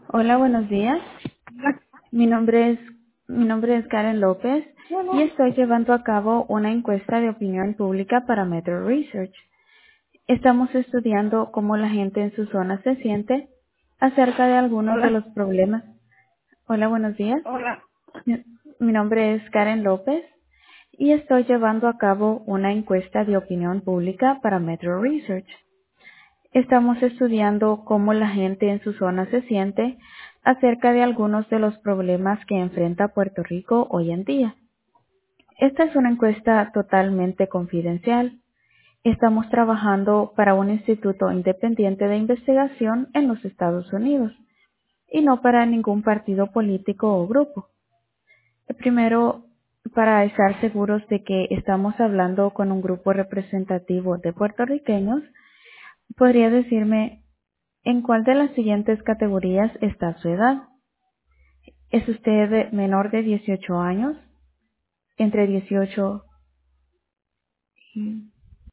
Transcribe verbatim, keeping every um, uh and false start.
Hola, buenos días. Mi nombre es mi nombre es Karen López y estoy llevando a cabo una encuesta de opinión pública para Metro Research. Estamos estudiando cómo la gente en su zona se siente acerca de algunos de Hola, los problemas. Hola, buenos días. hola. Mi, mi nombre es Karen López y estoy llevando a cabo una encuesta de opinión pública para Metro Research. Estamos estudiando cómo la gente en su zona se siente acerca de algunos de los problemas que enfrenta Puerto Rico hoy en día. Esta es una encuesta totalmente confidencial. Estamos trabajando para un instituto independiente de investigación en los Estados Unidos y no para ningún partido político o grupo. Primero, para estar seguros de que estamos hablando con un grupo representativo de puertorriqueños, ¿podría decirme en cuál de las siguientes categorías está su edad? ¿Es usted menor de dieciocho años? ¿Entre dieciocho?